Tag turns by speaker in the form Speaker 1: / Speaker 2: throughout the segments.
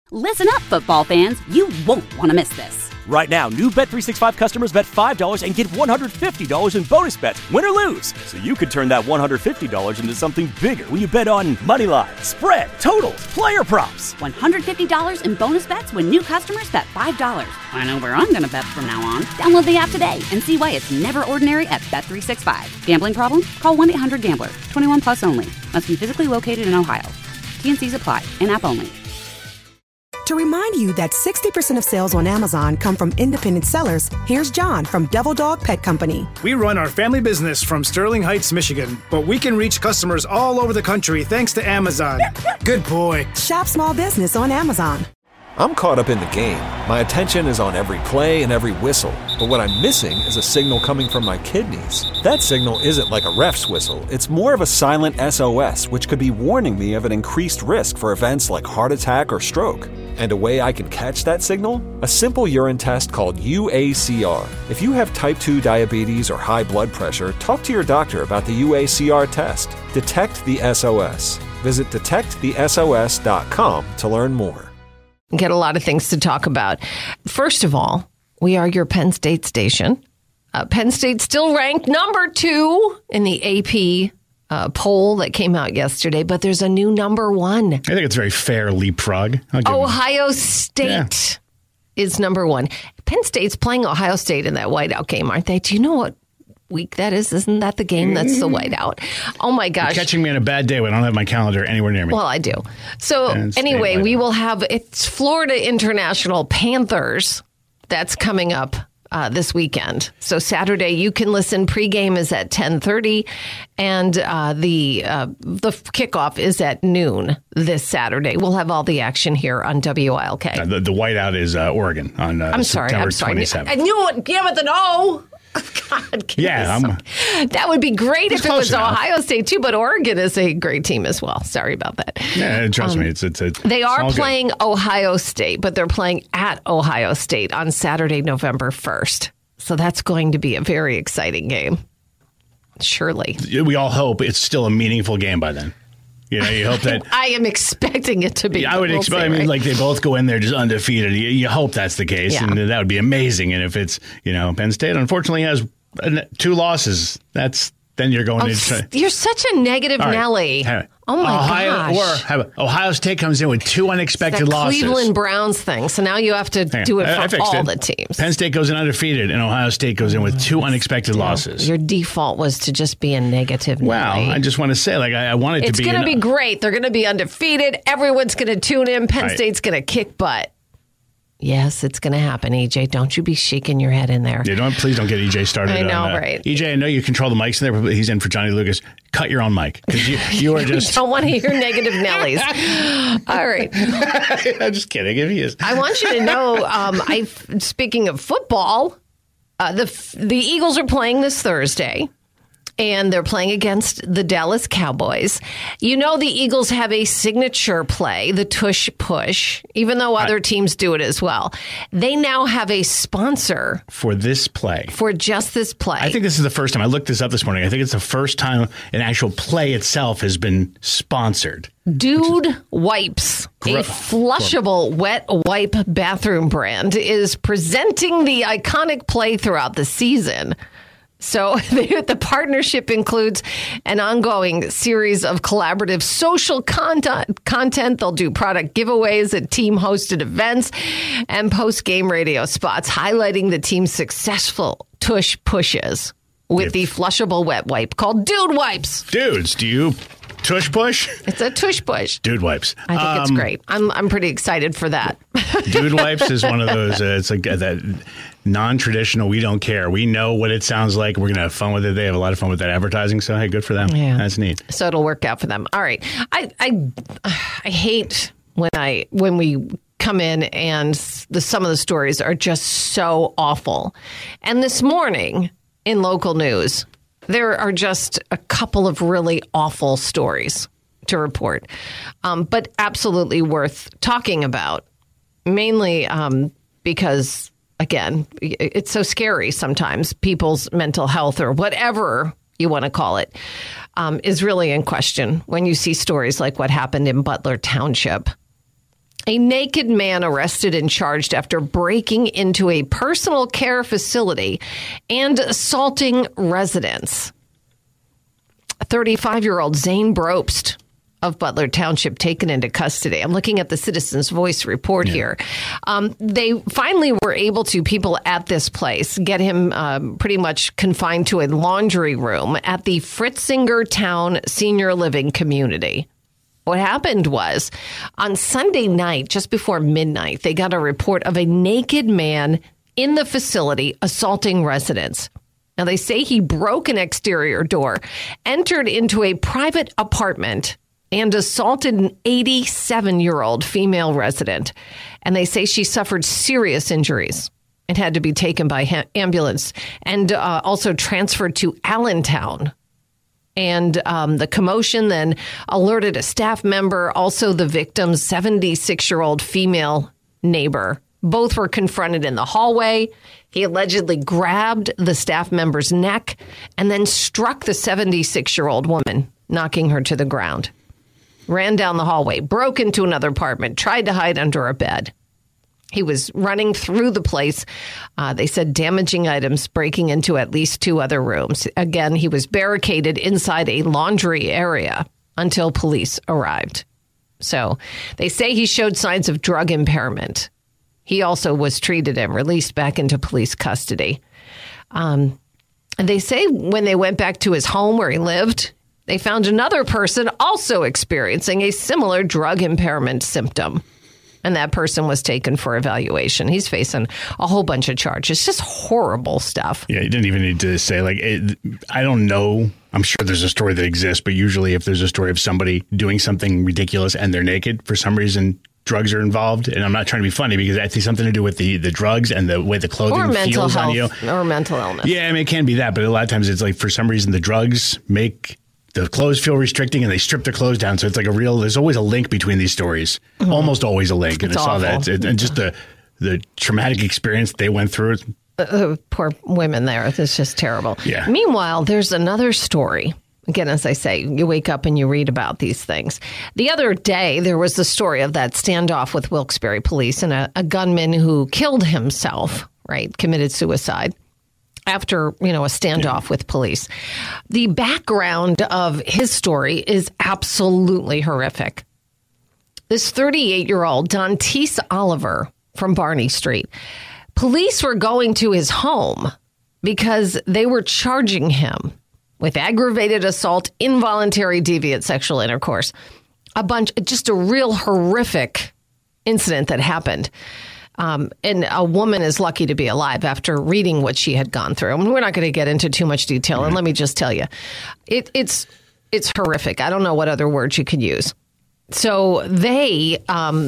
Speaker 1: Listen up, football fans. You won't want to miss this.
Speaker 2: Right now, new Bet365 customers bet $5 and get $150 in bonus bets, win or lose. So you could turn that $150 into something bigger when you bet on money line, spread, totals, player props.
Speaker 1: $150 in bonus bets when new customers bet $5. I know where I'm going to bet from now on. Download the app today and see why it's never ordinary at Bet365. Gambling problem? Call 1-800-GAMBLER. 21 plus only. Must be physically located in Ohio. T&Cs apply. In-app only.
Speaker 3: To remind you that 60% of sales on Amazon come from independent sellers, here's John from Devil Dog Pet Company.
Speaker 4: We run our family business from Sterling Heights, Michigan, but we can reach customers all over the country thanks to Amazon. Good boy.
Speaker 3: Shop small business on Amazon.
Speaker 5: I'm caught up in the game. My attention is on every play and every whistle. But what I'm missing is a signal coming from my kidneys. That signal isn't like a ref's whistle. It's more of a silent SOS, which could be warning me of an increased risk for events like heart attack or stroke. And a way I can catch that signal? A simple urine test called UACR. If you have type 2 diabetes or high blood pressure, talk to your doctor about the UACR test. Detect the SOS. Visit detectthesos.com to learn more.
Speaker 6: Get a lot of things to talk about. First of all, we are your Penn State station. Penn State still ranked number 2 in the AP poll that came out yesterday, but there's a new number 1.
Speaker 7: I think it's a very fair leapfrog.
Speaker 6: Ohio State is number 1. Penn State's playing Ohio State in that whiteout game, aren't they? Do you know what week that is? Isn't that the game that's the whiteout? Oh my gosh.
Speaker 7: You're catching me on a bad day when I don't have my calendar anywhere near me.
Speaker 6: Well, I do. So anyway, we will have, it's Florida International Panthers that's coming up this weekend. So Saturday, you can listen. Pregame is at 10:30, and the kickoff is at noon this Saturday. We'll have all the action here on WILK.
Speaker 7: The whiteout is Oregon on September 27th.
Speaker 6: I knew it. Give it the no. God, that would be great if it was Ohio State too, but Oregon is a great team as well. Sorry about that.
Speaker 7: Yeah, trust me,
Speaker 6: they are playing Ohio State, but they're playing at Ohio State on Saturday, November 1st. So that's going to be a very exciting game. Surely.
Speaker 7: We all hope it's still a meaningful game by then. You know, you hope that
Speaker 6: I am expecting it to be.
Speaker 7: Yeah, I would expect. I mean, like they both go in there just undefeated. You hope that's the case, and that would be amazing. And if it's, Penn State unfortunately has 2 losses, then you're going into.
Speaker 6: You're such a negative Nelly. Oh my gosh!
Speaker 7: Or Ohio State comes in with 2 unexpected losses.
Speaker 6: Cleveland Browns thing. So now you have to do it for all the teams.
Speaker 7: Penn State goes in undefeated, and Ohio State goes in with 2 unexpected losses.
Speaker 6: Your default was to just be a negative.
Speaker 7: Well, I just want to say, I want it to be.
Speaker 6: It's going to be great. They're going to be undefeated. Everyone's going to tune in. Penn State's going to kick butt. Yes, it's going to happen, EJ. Don't you be shaking your head in there.
Speaker 7: Yeah, please don't get EJ started.
Speaker 6: I know, right?
Speaker 7: EJ, I know you control the mics in there, but he's in for Johnny Lucas. Cut your own mic because you are just.
Speaker 6: Don't want to hear negative Nellies. All right.
Speaker 7: I'm just kidding. If he is,
Speaker 6: I want you to know. Speaking of football, the Eagles are playing this Thursday. And they're playing against the Dallas Cowboys. You know, the Eagles have a signature play, the tush push, even though other teams do it as well. They now have a sponsor
Speaker 7: for this play.
Speaker 6: For just this play.
Speaker 7: I think this is the first time. I looked this up this morning. I think it's the first time an actual play itself has been sponsored.
Speaker 6: Dude Wipes, a flushable wet wipe bathroom brand, is presenting the iconic play throughout the season. So the partnership includes an ongoing series of collaborative social content. They'll do product giveaways at team-hosted events and post-game radio spots highlighting the team's successful tush pushes with the flushable wet wipe called Dude Wipes.
Speaker 7: Dudes, do you tush push?
Speaker 6: It's a tush push.
Speaker 7: Dude Wipes.
Speaker 6: I think it's great. I'm pretty excited for that.
Speaker 7: Dude Wipes is one of those, it's like that non-traditional, we don't care. We know what it sounds like. We're going to have fun with it. They have a lot of fun with that advertising. So, hey, good for them.
Speaker 6: Yeah.
Speaker 7: That's neat.
Speaker 6: So it'll work out for them. All right. I hate when we come in and some of the stories are just so awful. And this morning in local news, there are just a couple of really awful stories to report, but absolutely worth talking about, mainly because, again, it's so scary sometimes. People's mental health or whatever you want to call it is really in question when you see stories like what happened in Butler Township. A naked man arrested and charged after breaking into a personal care facility and assaulting residents. 35-year-old Zane Brobst of Butler Township taken into custody. I'm looking at the Citizens Voice report here. They finally were able to, people at this place, get him pretty much confined to a laundry room at the Fritzinger Town Senior Living Community. What happened was, on Sunday night, just before midnight, they got a report of a naked man in the facility assaulting residents. Now, they say he broke an exterior door, entered into a private apartment, and assaulted an 87-year-old female resident. And they say she suffered serious injuries and had to be taken by ambulance and also transferred to Allentown. And the commotion then alerted a staff member, also the victim's 76-year-old female neighbor. Both were confronted in the hallway. He allegedly grabbed the staff member's neck and then struck the 76-year-old woman, knocking her to the ground. Ran down the hallway, broke into another apartment, tried to hide under a bed. He was running through the place, they said, damaging items, breaking into at least 2 other rooms. Again, he was barricaded inside a laundry area until police arrived. So they say he showed signs of drug impairment. He also was treated and released back into police custody. And they say when they went back to his home where he lived, they found another person also experiencing a similar drug impairment symptom. And that person was taken for evaluation. He's facing a whole bunch of charges. Just horrible stuff.
Speaker 7: Yeah, you didn't even need to say, I don't know. I'm sure there's a story that exists, but usually if there's a story of somebody doing something ridiculous and they're naked, for some reason, drugs are involved. And I'm not trying to be funny because I think something to do with the drugs and the way the clothing feels on you.
Speaker 6: Or mental illness.
Speaker 7: Yeah, I mean, it can be that. But a lot of times it's like, for some reason, the drugs make the clothes feel restricting and they strip their clothes down. So it's like there's always a link between these stories. Mm-hmm. Almost always a link. And
Speaker 6: it's
Speaker 7: I saw
Speaker 6: awful.
Speaker 7: that. And just the traumatic experience they went through.
Speaker 6: Poor women there. It's just terrible.
Speaker 7: Yeah.
Speaker 6: Meanwhile, there's another story. Again, as I say, you wake up and you read about these things. The other day, there was the story of that standoff with Wilkes-Barre police and a gunman who killed himself, right? Committed suicide after, a standoff with police. The background of his story is absolutely horrific. This 38-year-old Dantice Oliver from Barney Street, police were going to his home because they were charging him with aggravated assault, involuntary deviant sexual intercourse, just a real horrific incident that happened. And a woman is lucky to be alive after reading what she had gone through. I mean, we're not going to get into too much detail. And let me just tell you, it's horrific. I don't know what other words you could use. So they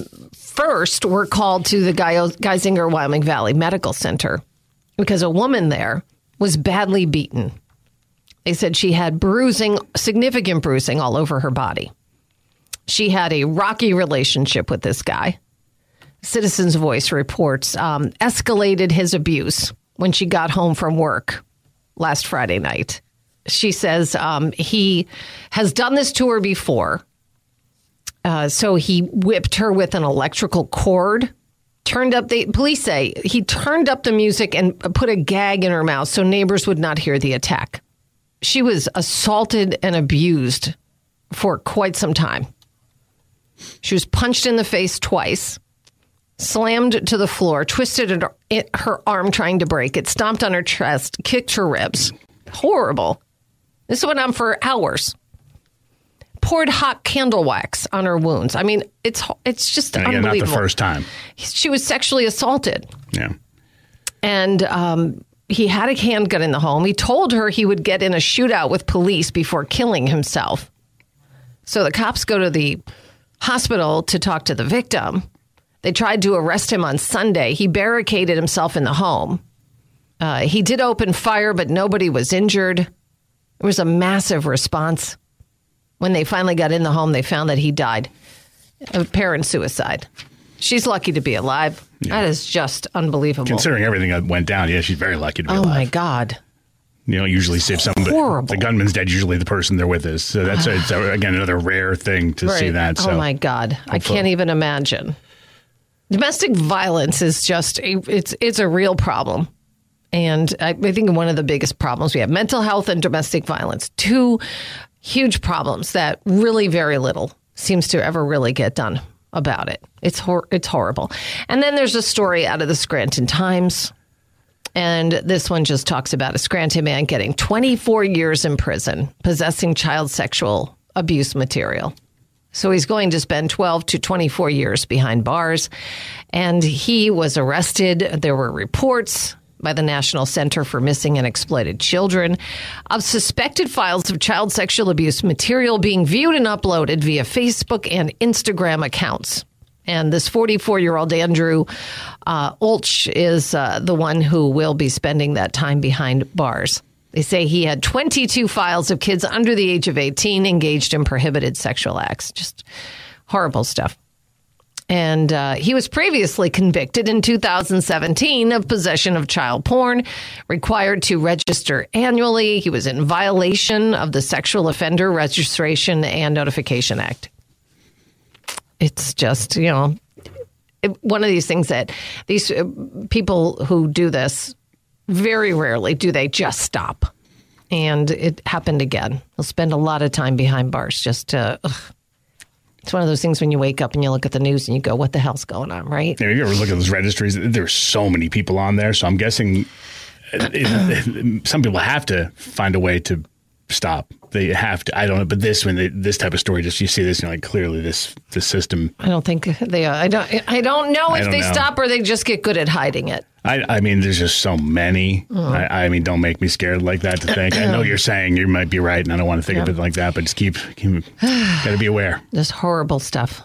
Speaker 6: first were called to the Geisinger Wyoming Valley Medical Center because a woman there was badly beaten. They said she had significant bruising all over her body. She had a rocky relationship with this guy. Citizens Voice reports escalated his abuse when she got home from work last Friday night. She says he has done this to her before. So he whipped her with an electrical cord, police say he turned up the music and put a gag in her mouth so neighbors would not hear the attack. She was assaulted and abused for quite some time. She was punched in the face twice, slammed to the floor, twisted her arm trying to break it, stomped on her chest, kicked her ribs. Horrible. This went on for hours. Poured hot candle wax on her wounds. I mean, it's just unbelievable.
Speaker 7: Not the first time.
Speaker 6: She was sexually assaulted.
Speaker 7: Yeah.
Speaker 6: And he had a handgun in the home. He told her he would get in a shootout with police before killing himself. So the cops go to the hospital to talk to the victim. They tried to arrest him on Sunday. He barricaded himself in the home. He did open fire, but nobody was injured. There was a massive response. When they finally got in the home, they found that he died of apparent suicide. She's lucky to be alive. Yeah. That is just unbelievable.
Speaker 7: Considering everything that went down, yeah, she's very lucky to be alive.
Speaker 6: Oh, my God.
Speaker 7: You don't usually see if somebody, the gunman's dead, usually the person they're with is. So that's, again, another rare thing to see that. So
Speaker 6: oh, my God. I can't even imagine. Domestic violence is just, it's a real problem. And I think one of the biggest problems we have, mental health and domestic violence, two huge problems that really very little seems to ever really get done about it. It's horrible. And then there's a story out of the Scranton Times. And this one just talks about a Scranton man getting 24 years in prison, possessing child sexual abuse material. So he's going to spend 12 to 24 years behind bars. And he was arrested. There were reports by the National Center for Missing and Exploited Children of suspected files of child sexual abuse material being viewed and uploaded via Facebook and Instagram accounts. And this 44-year-old Andrew Olch is the one who will be spending that time behind bars. They say he had 22 files of kids under the age of 18 engaged in prohibited sexual acts. Just horrible stuff. And he was previously convicted in 2017 of possession of child porn, required to register annually. He was in violation of the Sexual Offender Registration and Notification Act. It's just, one of these things that these people who do this, very rarely do they just stop. And it happened again. They'll spend a lot of time behind bars just to... It's one of those things when you wake up and you look at the news and you go, what the hell's going on, right?
Speaker 7: Yeah, you ever look at those registries? There's so many people on there. So I'm guessing some people have to find a way to stop. They have to. I don't know. But this type of story, just you see this and you're like, clearly this system.
Speaker 6: I don't think they are. I don't know if they stop or they just get good at hiding it.
Speaker 7: I mean, there's just so many. I mean, don't make me scared like that to think. I know you're saying you might be right, and I don't want to think of it like that, but just keep got to be aware.
Speaker 6: Just horrible stuff.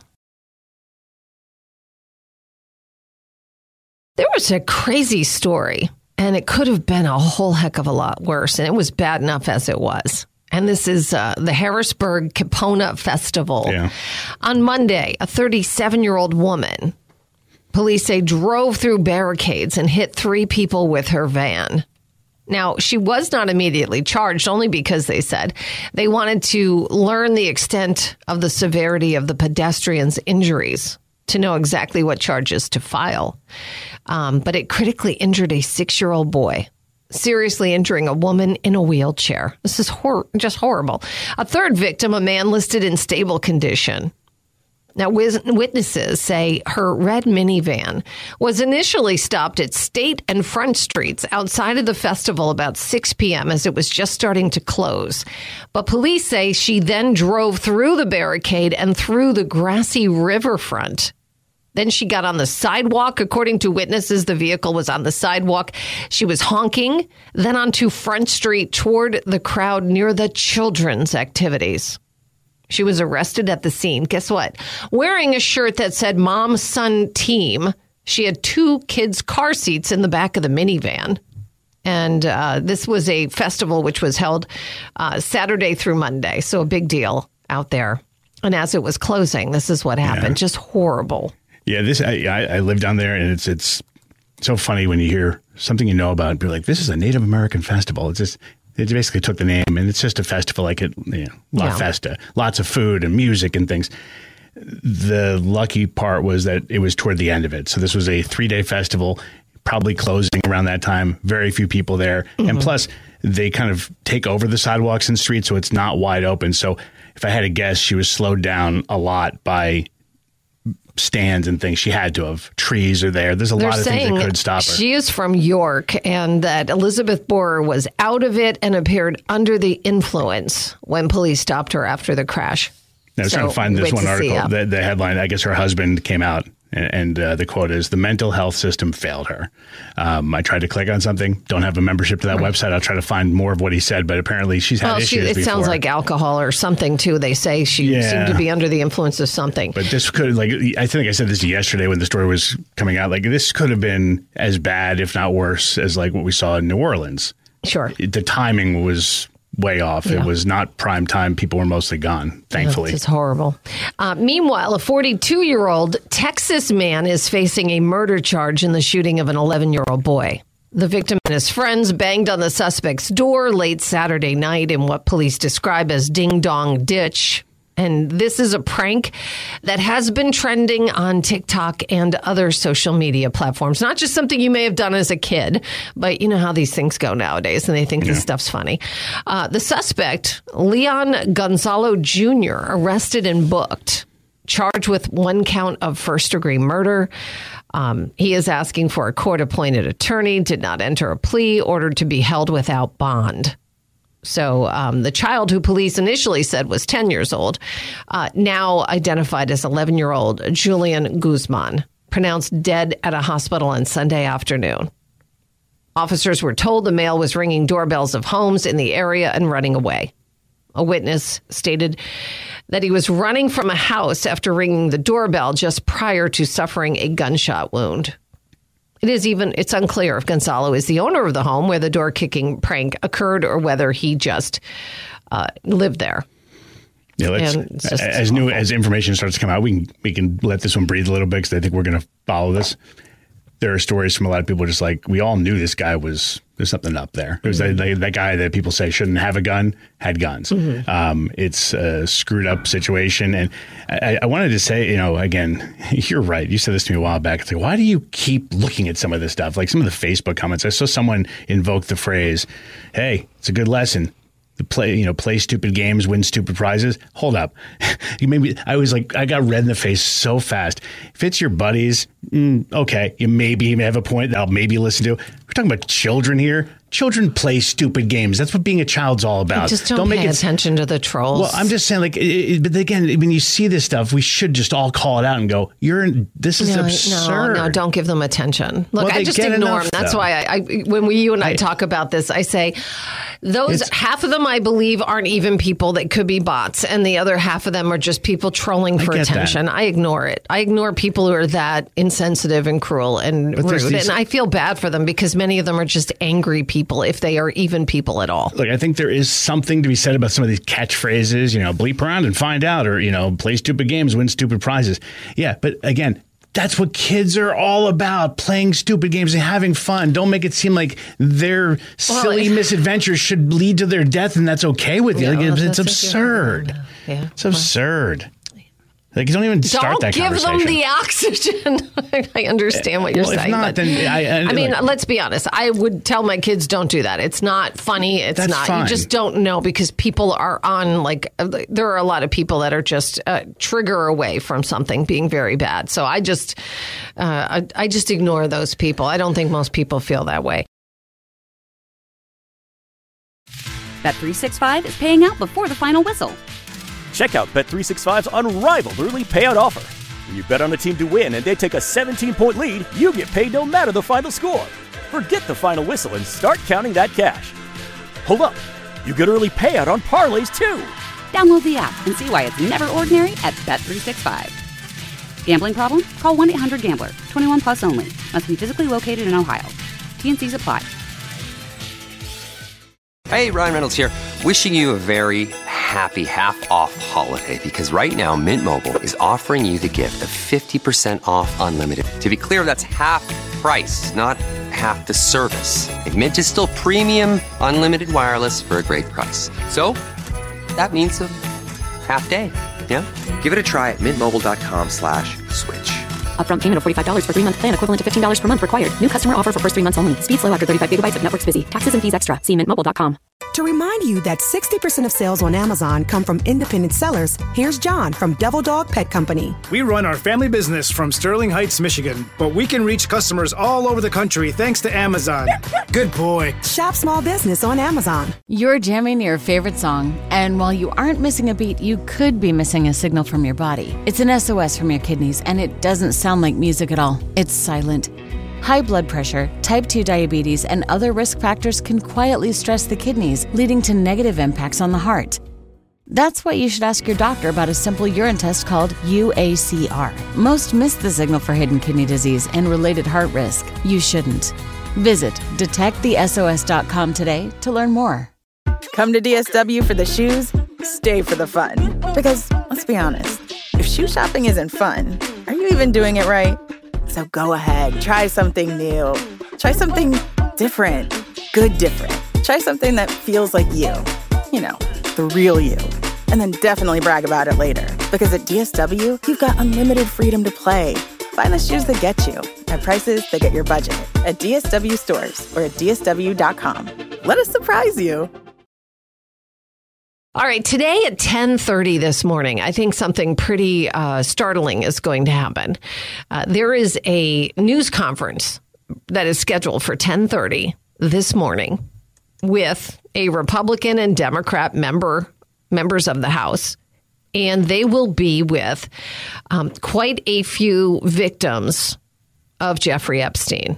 Speaker 6: There was a crazy story, and it could have been a whole heck of a lot worse, and it was bad enough as it was. And this is the Harrisburg Kipona Festival. Yeah. On Monday, a 37-year-old woman, police say, drove through barricades and hit 3 people with her van. Now, she was not immediately charged, only because they said they wanted to learn the extent of the severity of the pedestrian's injuries to know exactly what charges to file. But it critically injured a 6-year-old boy, seriously injuring a woman in a wheelchair. This is just horrible. A third victim, a man listed in stable condition. Now, witnesses say her red minivan was initially stopped at State and Front Streets outside of the festival about 6 p.m. as it was just starting to close. But police say she then drove through the barricade and through the grassy riverfront. Then she got on the sidewalk. According to witnesses, the vehicle was on the sidewalk. She was honking, then onto Front Street toward the crowd near the children's activities. She was arrested at the scene. Guess what? Wearing a shirt that said Mom, Son, Team. She had 2 kids' car seats in the back of the minivan. And this was a festival which was held Saturday through Monday. So a big deal out there. And as it was closing, this is what happened. Yeah. Just horrible.
Speaker 7: Yeah, I live down there, and it's so funny when you hear something you know about and be like, this is a Native American festival. They basically took the name, and it's just a festival like La Festa. Lots of food and music and things. The lucky part was that it was toward the end of it. So this was a 3-day festival, probably closing around that time. Very few people there. Mm-hmm. And plus, they kind of take over the sidewalks and streets, so it's not wide open. So if I had to guess, she was slowed down a lot by stands and things. She had to have. Trees are there. There's a lot of things that could stop her.
Speaker 6: She is from York, and that Elizabeth Borer was out of it and appeared under the influence when police stopped her after the crash.
Speaker 7: I was trying to find this one article. The headline, I guess her husband came out, and the quote is, "The mental health system failed her." I tried to click on something. Don't have a membership to that website. I'll try to find more of what he said, but apparently she's had issues before.
Speaker 6: It sounds like alcohol or something, too. They say she seemed to be under the influence of something.
Speaker 7: But this could, I think I said this yesterday when the story was coming out, this could have been as bad, if not worse, as what we saw in New Orleans.
Speaker 6: Sure.
Speaker 7: The timing was way off. Yeah. It was not prime time. People were mostly gone, thankfully.
Speaker 6: It's horrible. Meanwhile, a 42-year-old Texas man is facing a murder charge in the shooting of an 11-year-old boy. The victim and his friends banged on the suspect's door late Saturday night in what police describe as Ding Dong Ditch. And this is a prank that has been trending on TikTok and other social media platforms. Not just something you may have done as a kid, but you know how these things go nowadays, and they think this stuff's funny. The suspect, Leon Gonzalo Jr., arrested and booked, charged with 1 count of first-degree murder. He is asking for a court-appointed attorney, did not enter a plea, ordered to be held without bond. So the child who police initially said was 10 years old, now identified as 11-year-old Julian Guzman, pronounced dead at a hospital on Sunday afternoon. Officers were told the male was ringing doorbells of homes in the area and running away. A witness stated that he was running from a house after ringing the doorbell just prior to suffering a gunshot wound. It's unclear if Gonzalo is the owner of the home where the door-kicking prank occurred or whether he just lived there.
Speaker 7: Yeah, as information starts to come out, we can let this one breathe a little bit because I think we're going to follow this. There are stories from a lot of people just like, we all knew this guy there's something up there. It was that guy that people say shouldn't have a gun, had guns. It's a screwed up situation. And I wanted to say, again, you're right. You said this to me a while back. It's like, why do you keep looking at some of this stuff? Like some of the Facebook comments, I saw someone invoke the phrase, hey, it's a good lesson. Play stupid games, win stupid prizes. Hold up. I got red in the face so fast. If it's your buddies, okay, you maybe have a point that I'll maybe listen to. We're talking about children here. Children play stupid games. That's what being a child's all about.
Speaker 6: Just don't pay attention to the trolls.
Speaker 7: Well, I'm just saying, but again, when you see this stuff, we should just all call it out and go, this is absurd.
Speaker 6: No, don't give them attention. Look, I just ignore them. That's why when you and I talk about this, I say, half of them, I believe, aren't even people. That could be bots. And the other half of them are just people trolling for attention. I ignore it. I ignore people who are that insensitive and cruel and rude. And I feel bad for them because many of them are just angry people, if they are even people at all.
Speaker 7: Look, I think there is something to be said about some of these catchphrases, bleep around and find out, or, play stupid games, win stupid prizes. Yeah, but again, that's what kids are all about, playing stupid games and having fun. Don't make it seem like their silly misadventures should lead to their death and that's okay with you. It's absurd.
Speaker 6: Yeah.
Speaker 7: It's absurd. Like, you don't even start that conversation.
Speaker 6: Don't give them the oxygen. I understand what you're saying.
Speaker 7: If not, then
Speaker 6: let's be honest. I would tell my kids, don't do that. It's not funny. It's not. Fine. You just don't know because people are on, there are a lot of people that are just trigger away from something being very bad. So I just ignore those people. I don't think most people feel that way.
Speaker 1: Bet365 is paying out before the final whistle.
Speaker 2: Check out Bet365's unrivaled early payout offer. When you bet on a team to win and they take a 17-point lead, you get paid no matter the final score. Forget the final whistle and start counting that cash. Hold up. You get early payout on parlays, too.
Speaker 1: Download the app and see why it's never ordinary at Bet365. Gambling problem? Call 1-800-GAMBLER. 21 plus only. Must be physically located in Ohio. T&Cs apply.
Speaker 8: Hey, Ryan Reynolds here. Wishing you a very happy half-off holiday because right now Mint Mobile is offering you the gift of 50% off unlimited. To be clear, that's half price, not half the service. And Mint is still premium unlimited wireless for a great price. So that means a half day. Yeah? Give it a try at mintmobile.com/switch.
Speaker 9: Upfront payment of $45 for 3-month plan equivalent to $15 per month required. New customer offer for first 3 months only. Speed slow after 35 gigabytes if network's busy. Taxes and fees extra. See mintmobile.com.
Speaker 3: To remind you that 60% of sales on Amazon come from independent sellers, here's John from Devil Dog Pet Company.
Speaker 4: We run our family business from Sterling Heights, Michigan, but we can reach customers all over the country thanks to Amazon. Good boy.
Speaker 3: Shop small business on Amazon.
Speaker 10: You're jamming your favorite song, and while you aren't missing a beat, you could be missing a signal from your body. It's an SOS from your kidneys, and it doesn't sound like music at all. It's silent. High blood pressure, type 2 diabetes, and other risk factors can quietly stress the kidneys, leading to negative impacts on the heart. That's why you should ask your doctor about a simple urine test called UACR. Most miss the signal for hidden kidney disease and related heart risk. You shouldn't. Visit detectthesos.com today to learn more.
Speaker 11: Come to DSW for the shoes, stay for the fun. Because, let's be honest, if shoe shopping isn't fun, are you even doing it right? So go ahead, try something new. Try something different. Good different. Try something that feels like you. You know, the real you. and then definitely brag about it later. Because at DSW, you've got unlimited freedom to play. Find the shoes that get you at prices that get your budget at DSW stores or at DSW.com. Let us surprise you.
Speaker 6: All right, today at 10:30 this morning, I think something pretty startling is going to happen. There is a news conference that is scheduled for 10:30 this morning with a Republican and Democrat members of the House, and they will be with quite a few victims of Jeffrey Epstein.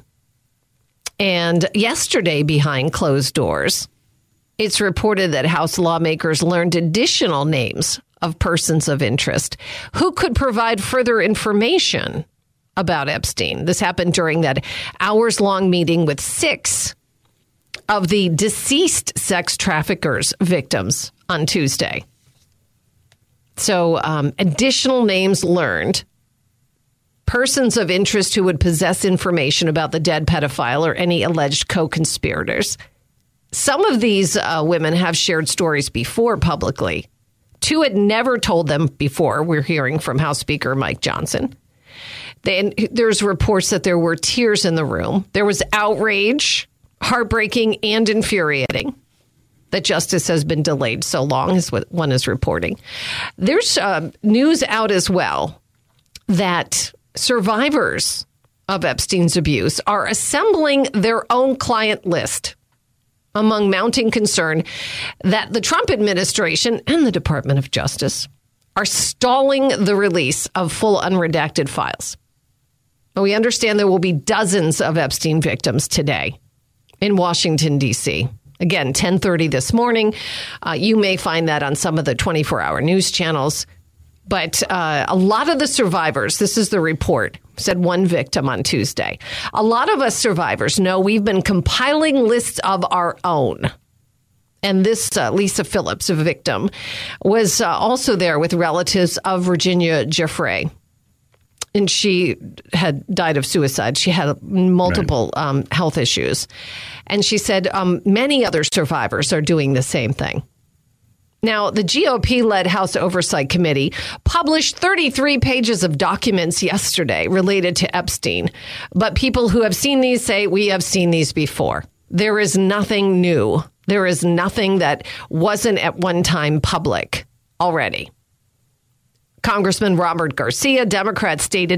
Speaker 6: And yesterday, behind closed doors, it's reported that House lawmakers learned additional names of persons of interest who could provide further information about Epstein. This happened during that hours-long meeting with 6 of the deceased sex traffickers' victims on Tuesday. So additional names learned. Persons of interest who would possess information about the dead pedophile or any alleged co-conspirators. Some of these women have shared stories before publicly. 2 had never told them before. We're hearing from House Speaker Mike Johnson. There's reports that there were tears in the room. There was outrage, heartbreaking and infuriating that justice has been delayed so long, is what one is reporting. There's news out as well that survivors of Epstein's abuse are assembling their own client list among mounting concern that the Trump administration and the Department of Justice are stalling the release of full unredacted files. We understand there will be dozens of Epstein victims today in Washington, D.C. Again, 10:30 this morning. You may find that on some of the 24-hour news channels. But a lot of the survivors, this is the report, said one victim on Tuesday. A lot of us survivors know we've been compiling lists of our own. And this Lisa Phillips, a victim, was also there with relatives of Virginia Giuffre. And she had died of suicide. She had multiple health issues. And she said many other survivors are doing the same thing. Now, the GOP-led House Oversight Committee published 33 pages of documents yesterday related to Epstein. But people who have seen these say, we have seen these before. There is nothing new. There is nothing that wasn't at one time public already. Congressman Robert Garcia, Democrat, stated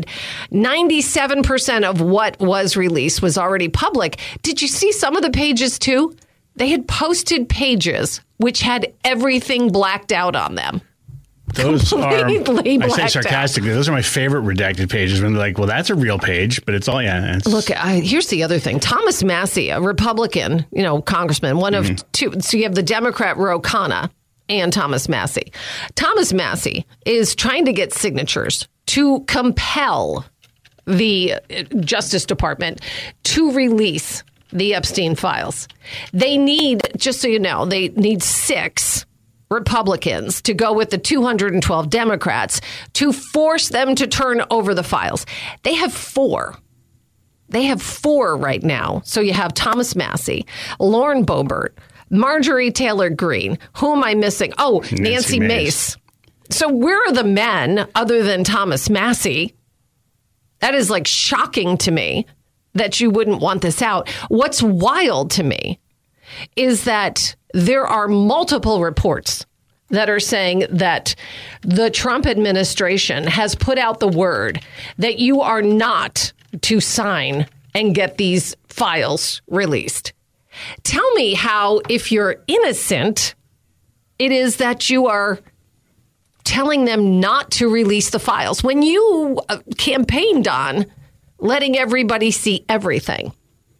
Speaker 6: 97% of what was released was already public. Did you see some of the pages, too? They had posted pages which had everything blacked out on them.
Speaker 7: Those
Speaker 6: completely
Speaker 7: are, I say sarcastically, those are my favorite redacted pages when they're like, well, that's a real page, but it's all, Look,
Speaker 6: here's the other thing. Thomas Massie, a Republican, congressman, one of 2. So you have the Democrat Ro Khanna and Thomas Massie. Thomas Massie is trying to get signatures to compel the Justice Department to release the Epstein files. They need, just so you know, they need 6 Republicans to go with the 212 Democrats to force them to turn over the files. They have 4. They have 4 right now. So you have Thomas Massie, Lauren Boebert, Marjorie Taylor Greene. Who am I missing? Oh, Nancy Mace. So where are the men other than Thomas Massie? That is like shocking to me that you wouldn't want this out. What's wild to me is that there are multiple reports that are saying that the Trump administration has put out the word that you are not to sign and get these files released. Tell me how, if you're innocent, it is that you are telling them not to release the files when you campaigned on letting everybody see everything.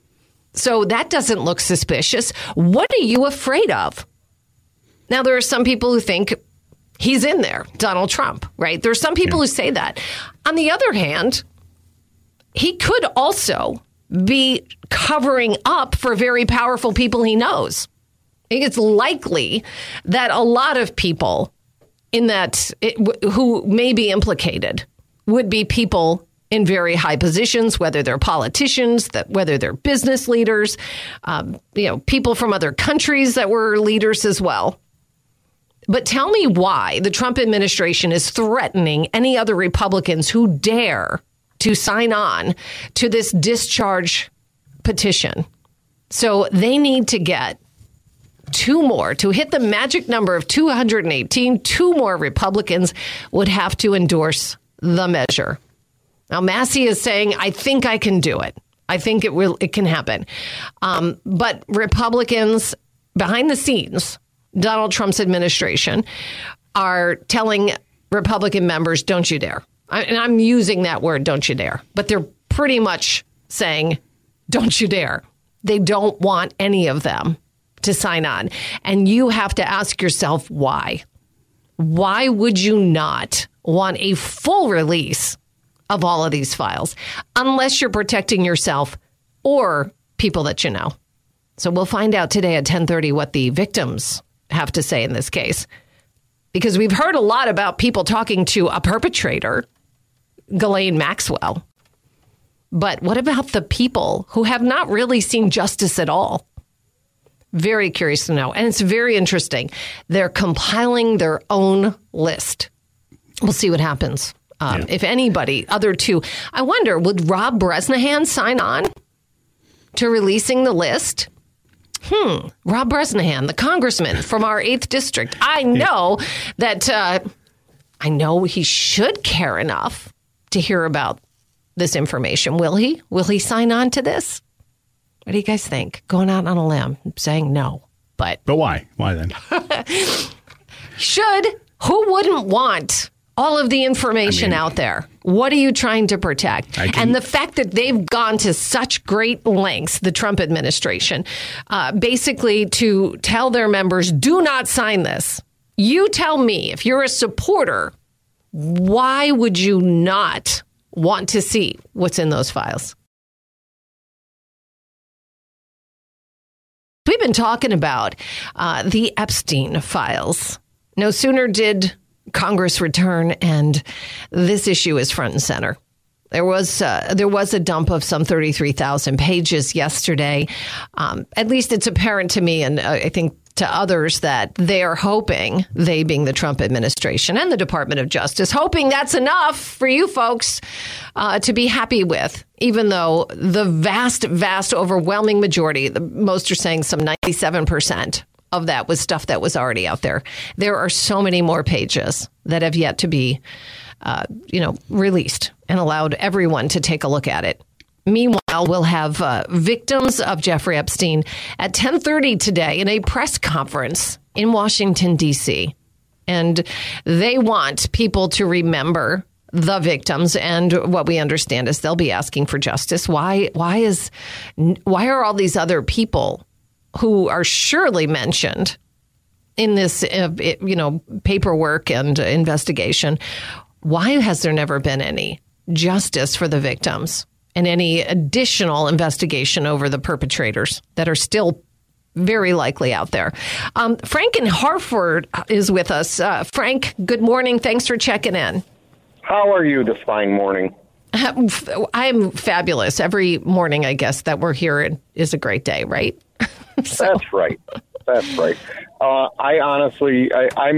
Speaker 6: So that doesn't look suspicious. What are you afraid of? Now, there are some people who think he's in there, Donald Trump, right? There are some people who say that. On the other hand, he could also be covering up for very powerful people he knows. I think it's likely that a lot of people in that who may be implicated would be people in very high positions, whether they're politicians, whether they're business leaders, people from other countries that were leaders as well. But tell me why the Trump administration is threatening any other Republicans who dare to sign on to this discharge petition. So they need to get 2 more to hit the magic number of 218. 2 more Republicans would have to endorse the measure. Now, Massey is saying, I think I can do it. I think it can happen. But Republicans behind the scenes, Donald Trump's administration, are telling Republican members, don't you dare. And I'm using that word, don't you dare. But they're pretty much saying, don't you dare. They don't want any of them to sign on. And you have to ask yourself why. Why would you not want a full release of all of these files unless you're protecting yourself or people that you know? So we'll find out today at 10:30 what the victims have to say in this case, because we've heard a lot about people talking to a perpetrator, Ghislaine Maxwell. But what about the people who have not really seen justice at all? Very curious to know. And it's very interesting. They're compiling their own list. We'll see what happens. If anybody, other 2. I wonder, would Rob Bresnahan sign on to releasing the list? Rob Bresnahan, the congressman from our 8th district. I know that I know he should care enough to hear about this information. Will he? Will he sign on to this? What do you guys think? Going out on a limb, saying no. But
Speaker 7: why? Why then?
Speaker 6: Should. Who wouldn't want all of the information out there? What are you trying to protect? And the fact that they've gone to such great lengths, the Trump administration, basically to tell their members, do not sign this. You tell me, if you're a supporter, why would you not want to see what's in those files? We've been talking about the Epstein files. No sooner did Congress return, and this issue is front and center. There was a dump of some 33,000 pages yesterday. At least it's apparent to me, and I think to others, that they are hoping, they being the Trump administration and the Department of Justice, hoping that's enough for you folks to be happy with, even though the vast, overwhelming majority, most are saying some 97% of that was stuff that was already out there. There are so many more pages that have yet to be, released and allowed everyone to take a look at it. Meanwhile, we'll have victims of Jeffrey Epstein at 10:30 today in a press conference in Washington, D.C. And they want people to remember the victims. And what we understand is they'll be asking for justice. Why are all these other people who are surely mentioned in this, paperwork and investigation, why has there never been any justice for the victims and any additional investigation over the perpetrators that are still very likely out there? Frank in Hartford is with us. Frank, good morning. Thanks for checking in.
Speaker 12: How are you this fine morning?
Speaker 6: I'm fabulous. Every morning, I guess, that we're here is a great day, right?
Speaker 12: That's right. That's right. I honestly,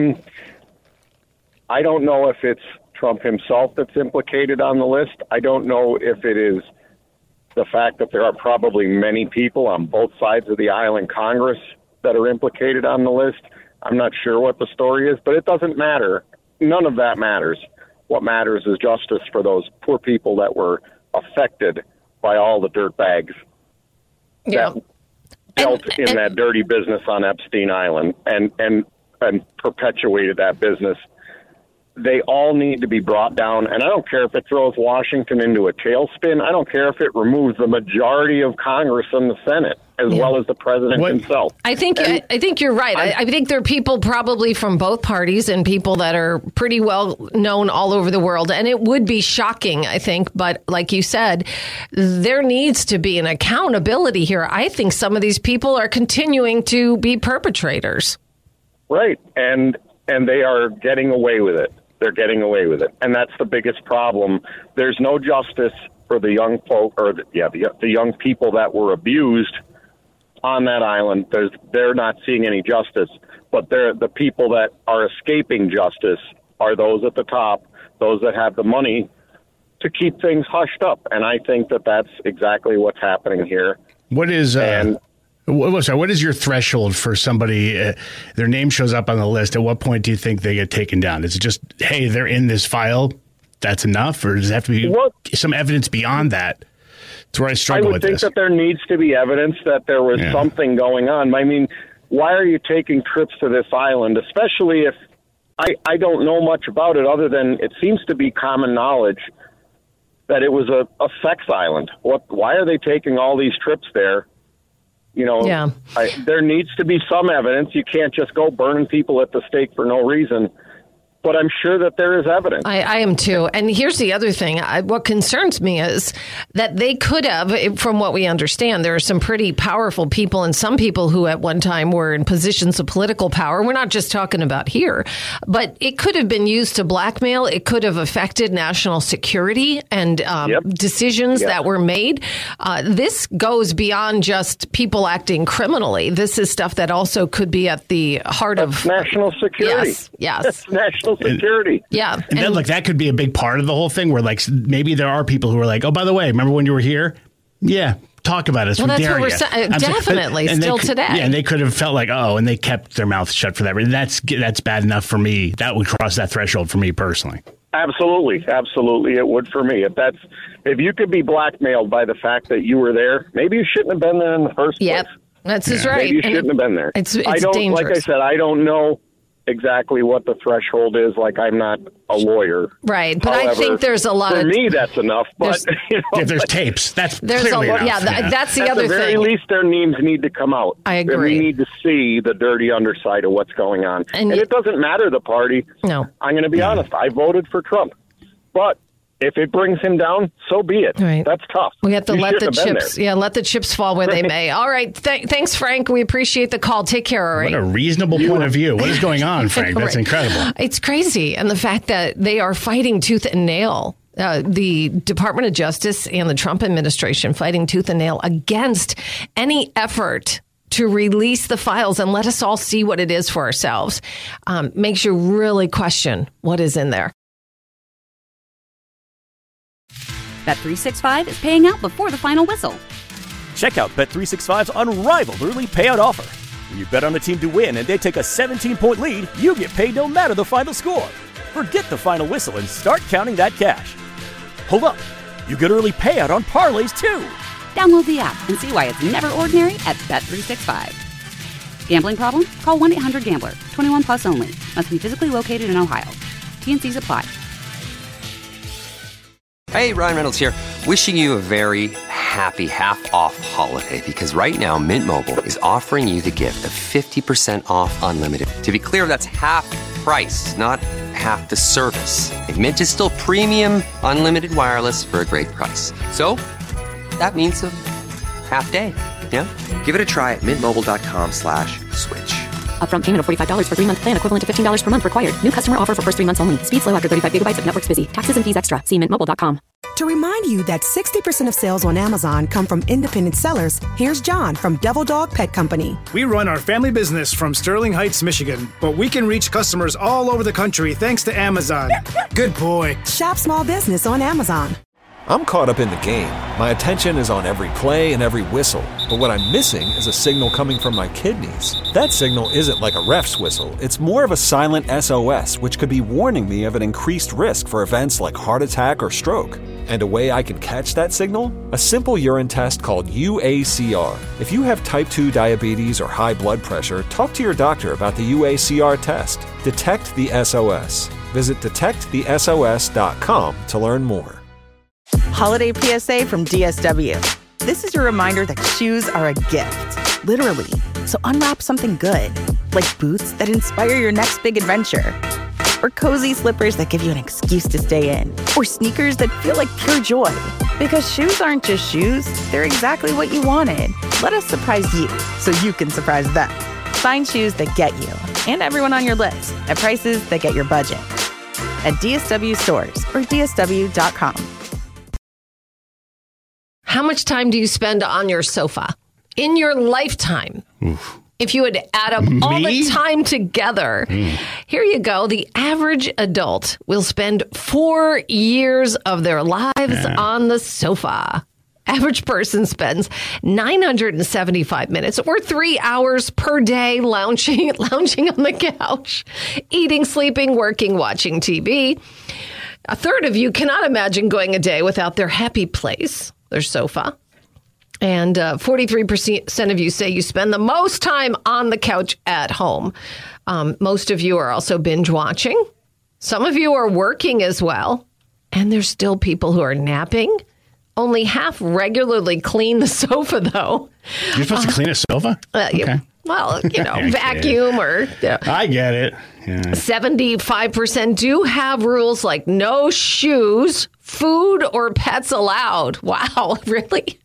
Speaker 12: I don't know if it's Trump himself that's implicated on the list. I don't know if it is the fact that there are probably many people on both sides of the aisle in Congress that are implicated on the list. I'm not sure what the story is, but it doesn't matter. None of that matters. What matters is justice for those poor people that were affected by all the dirtbags that dealt in that dirty business on Epstein Island and perpetuated that business. They all need to be brought down, and I don't care if it throws Washington into a tailspin. I don't care if it removes the majority of Congress and the Senate, as well as the president himself.
Speaker 6: I think you're right. I think there are people probably from both parties and people that are pretty well known all over the world, and it would be shocking, I think. But like you said, there needs to be an accountability here. I think some of these people are continuing to be perpetrators. Right,
Speaker 12: and they are getting away with it. They're getting away with it. And that's the biggest problem. There's no justice for the young folk, or the young people that were abused on that island, they're not seeing any justice. But the people that are escaping justice are those at the top, those that have the money to keep things hushed up. And I think that that's exactly what's happening here.
Speaker 7: What is what is your threshold for somebody, their name shows up on the list? At what point do you think they get taken down? Is it just, hey, they're in this file, that's enough? Or does it have to be some evidence beyond that? That's where I struggle with this.
Speaker 12: I would think that there needs to be evidence that there was something going on. I mean, why are you taking trips to this island, especially if I don't know much about it other than it seems to be common knowledge that it was a sex island. Why are they taking all these trips there? You know, there needs to be some evidence. You can't just go burning people at the stake for no reason. But I'm sure that there is evidence.
Speaker 6: I am too. And here's the other thing. What concerns me is that they could have, from what we understand, there are some pretty powerful people and some people who at one time were in positions of political power. We're not just talking about here, but it could have been used to blackmail. It could have affected national security and decisions that were made. This goes beyond just people acting criminally. This is stuff that also could be at the heart of
Speaker 12: national security.
Speaker 6: Yes.
Speaker 12: That's national security.
Speaker 7: And then, like, that could be a big part of the whole thing where, like, maybe there are people who are like, oh, by the way, remember when you were here? Yeah, talk about it.
Speaker 6: Well, that's what we're saying. Definitely, still today.
Speaker 7: Yeah, and they could have felt like, oh, and they kept their mouth shut for that. That's bad enough for me. That would cross that threshold for me personally.
Speaker 12: Absolutely. It would for me. If you could be blackmailed by the fact that you were there, maybe you shouldn't have been there in the first place.
Speaker 6: That's right.
Speaker 12: Maybe you shouldn't have been there.
Speaker 6: It's dangerous.
Speaker 12: Like I said, I don't know exactly what the threshold is. Like, I'm not a lawyer.
Speaker 6: Right. But however, I think there's a lot
Speaker 12: for me, that's enough. But
Speaker 7: if there's tapes, that's clearly enough.
Speaker 6: That's the other thing.
Speaker 12: At the very least, their names need to come out.
Speaker 6: I agree.
Speaker 12: And we need to see the dirty underside of what's going on. And it doesn't matter the party.
Speaker 6: No.
Speaker 12: I'm going to be honest. I voted for Trump. But if it brings him down, so be it.
Speaker 6: Right.
Speaker 12: That's tough.
Speaker 6: We have to let the chips fall where they may. All right. Thanks, Frank. We appreciate the call. Take care. All right.
Speaker 7: What a reasonable point of view. What is going on, Frank? That's incredible.
Speaker 6: It's crazy. And the fact that they are fighting tooth and nail. The Department of Justice and the Trump administration fighting tooth and nail against any effort to release the files and let us all see what it is for ourselves. Makes you really question what is in there.
Speaker 1: Bet365 is paying out before the final whistle.
Speaker 2: Check out Bet365's unrivaled early payout offer. When you bet on a team to win and they take a 17-point lead, you get paid no matter the final score. Forget the final whistle and start counting that cash. Hold up. You get early payout on parlays, too.
Speaker 1: Download the app and see why it's never ordinary at Bet365. Gambling problem? Call 1-800-GAMBLER. 21 plus only. Must be physically located in Ohio. T&Cs apply.
Speaker 8: Hey, Ryan Reynolds here. Wishing you a very happy half-off holiday because right now Mint Mobile is offering you the gift of 50% off unlimited. To be clear, that's half price, not half the service. And Mint is still premium unlimited wireless for a great price. So that means a half day. Yeah? Give it a try at mintmobile.com/switch.
Speaker 9: Upfront payment of $45 for 3-month plan, equivalent to $15 per month required. New customer offer for first 3 months only. Speed slow after 35 gigabytes if network's busy. Taxes and fees extra. See mintmobile.com.
Speaker 3: To remind you that 60% of sales on Amazon come from independent sellers, here's John from Devil Dog Pet Company.
Speaker 4: We run our family business from Sterling Heights, Michigan, but we can reach customers all over the country thanks to Amazon. Good boy.
Speaker 3: Shop small business on Amazon.
Speaker 5: I'm caught up in the game. My attention is on every play and every whistle. But what I'm missing is a signal coming from my kidneys. That signal isn't like a ref's whistle. It's more of a silent SOS, which could be warning me of an increased risk for events like heart attack or stroke. And a way I can catch that signal? A simple urine test called UACR. If you have type 2 diabetes or high blood pressure, talk to your doctor about the UACR test. Detect the SOS. Visit detectthesos.com to learn more.
Speaker 11: Holiday PSA from DSW. This is your reminder that shoes are a gift, literally. So unwrap something good, like boots that inspire your next big adventure, or cozy slippers that give you an excuse to stay in, or sneakers that feel like pure joy. Because shoes aren't just shoes, they're exactly what you wanted. Let us surprise you so you can surprise them. Find shoes that get you and everyone on your list at prices that get your budget. At DSW stores or DSW.com.
Speaker 6: How much time do you spend on your sofa? in your lifetime.
Speaker 7: Oof.
Speaker 6: If you would add up all the time together, here you go. The average adult will spend 4 years of their lives on the sofa. Average person spends 975 minutes or 3 hours per day lounging on the couch, eating, sleeping, working, watching TV. A third of you cannot imagine going a day without their happy place, their sofa. And 43% of you say you spend the most time on the couch at home. Most of you are also binge watching. Some of you are working as well. And there's still people who are napping. Only half regularly clean the sofa, though.
Speaker 7: You're supposed to clean a sofa? Okay.
Speaker 6: Well, vacuum or...
Speaker 7: I get it. Yeah.
Speaker 6: 75% do have rules like no shoes, food, or pets allowed. Wow, really?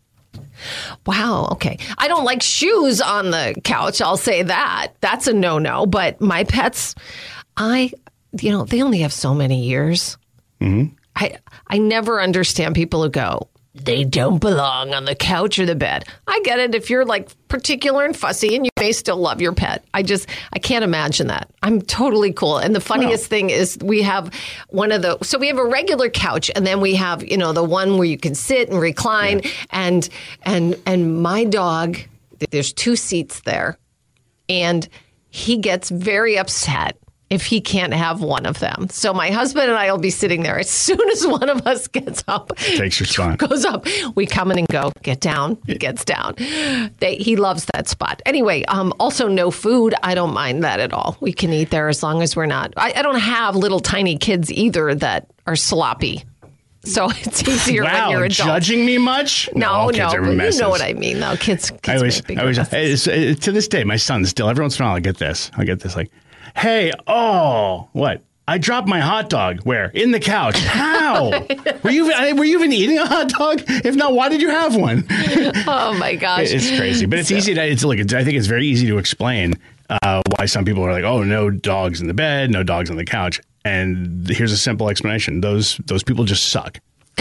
Speaker 6: Wow. Okay. I don't like shoes on the couch. I'll say that. That's a no-no. But my pets, they only have so many years.
Speaker 7: Mm-hmm.
Speaker 6: I never understand people who go, they don't belong on the couch or the bed. I get it if you're like particular and fussy and you may still love your pet. I can't imagine that. I'm totally cool. And the funniest thing is we have so we have a regular couch and then we have, the one where you can sit and recline and my dog, there's 2 seats there and he gets very upset if he can't have one of them. So my husband and I will be sitting there. As soon as one of us gets up,
Speaker 7: takes your spot,
Speaker 6: goes up, we come in and go, get down, gets down. He loves that spot. Anyway, also no food. I don't mind that at all. We can eat there as long as we're not. I don't have little tiny kids either that are to So it's easier when you're adult.
Speaker 7: Judging me much?
Speaker 6: No,
Speaker 7: kids are messes.
Speaker 6: You know what I mean, though. Kids
Speaker 7: I always to this day, my son still, every once in a while, I get this like, hey, what? I dropped my hot dog. Where? In the couch. How? Were you even eating a hot dog? If not, why did you have one?
Speaker 6: Oh my gosh,
Speaker 7: it's crazy, but it's easy. I think it's very easy to explain why some people are like, oh, no dogs in the bed, no dogs on the couch. And here's a simple explanation: those people just suck.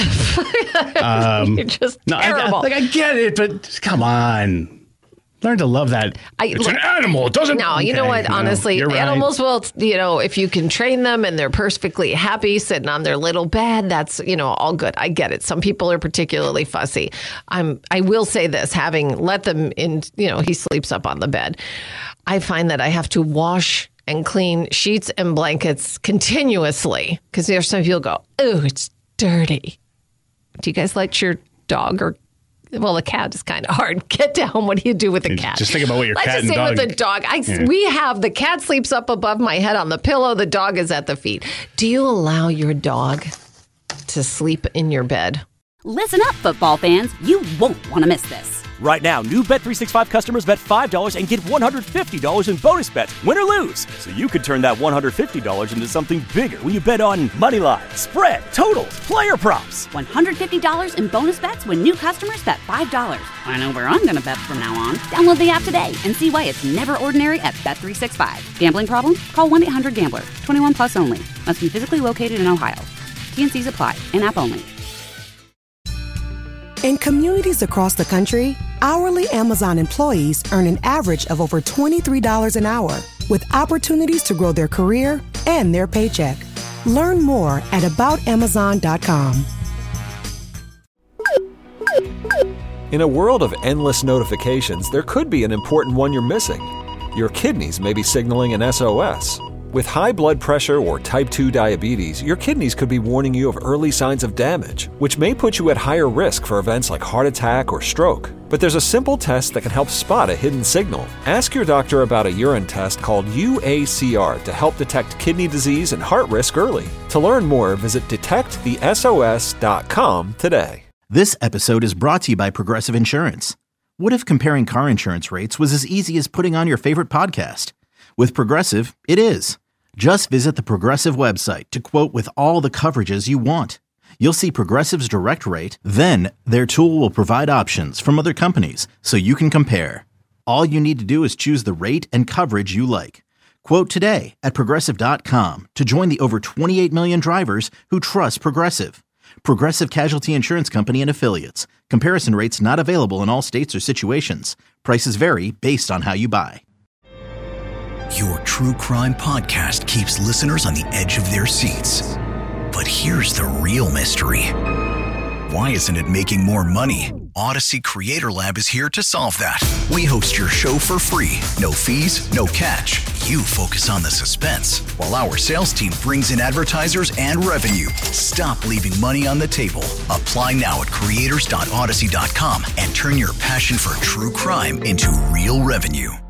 Speaker 6: You're just terrible.
Speaker 7: I get it, but come on. Learn to love that. It's an animal. It doesn't.
Speaker 6: No, you know what? Honestly, animals will, if you can train them and they're perfectly happy sitting on their little bed, that's, all good. I get it. Some people are particularly fussy. I will say this, having let them in, he sleeps up on the bed. I find that I have to wash and clean sheets and blankets continuously because there's some people go, oh, it's dirty. Do you guys let your dog or well, the cat is kind of hard. Get down. What do you do with the cat?
Speaker 7: Just think about what your cat and dog...
Speaker 6: Let's just say with the dog. We have the cat sleeps up above my head on the pillow. The dog is at the feet. Do you allow your dog to sleep in your bed?
Speaker 1: Listen up, football fans. You won't want to miss this.
Speaker 2: Right now, new Bet365 customers bet $5 and get $150 in bonus bets, win or lose. So you could turn that $150 into something bigger when you bet on moneyline, spread, totals, player props.
Speaker 1: $150 in bonus bets when new customers bet $5. I know where I'm going to bet from now on. Download the app today and see why it's never ordinary at Bet365. Gambling problem? Call 1-800-GAMBLER. 21 plus only. Must be physically located in Ohio. T&Cs apply. In-app only.
Speaker 3: In communities across the country, hourly Amazon employees earn an average of over $23 an hour, with opportunities to grow their career and their paycheck. Learn more at aboutamazon.com.
Speaker 5: In a world of endless notifications, there could be an important one you're missing. Your kidneys may be signaling an SOS. With high blood pressure or type 2 diabetes, your kidneys could be warning you of early signs of damage, which may put you at higher risk for events like heart attack or stroke. But there's a simple test that can help spot a hidden signal. Ask your doctor about a urine test called UACR to help detect kidney disease and heart risk early. To learn more, visit detectthesos.com today.
Speaker 13: This episode is brought to you by Progressive Insurance. What if comparing car insurance rates was as easy as putting on your favorite podcast? With Progressive, it is. Just visit the Progressive website to quote with all the coverages you want. You'll see Progressive's direct rate, then their tool will provide options from other companies so you can compare. All you need to do is choose the rate and coverage you like. Quote today at Progressive.com to join the over 28 million drivers who trust Progressive. Progressive Casualty Insurance Company and Affiliates. Comparison rates not available in all states or situations. Prices vary based on how you buy.
Speaker 14: Your true crime podcast keeps listeners on the edge of their seats. But here's the real mystery. Why isn't it making more money? Odyssey Creator Lab is here to solve that. We host your show for free. No fees, no catch. You focus on the suspense, while our sales team brings in advertisers and revenue. Stop leaving money on the table. Apply now at creators.odyssey.com and turn your passion for true crime into real revenue.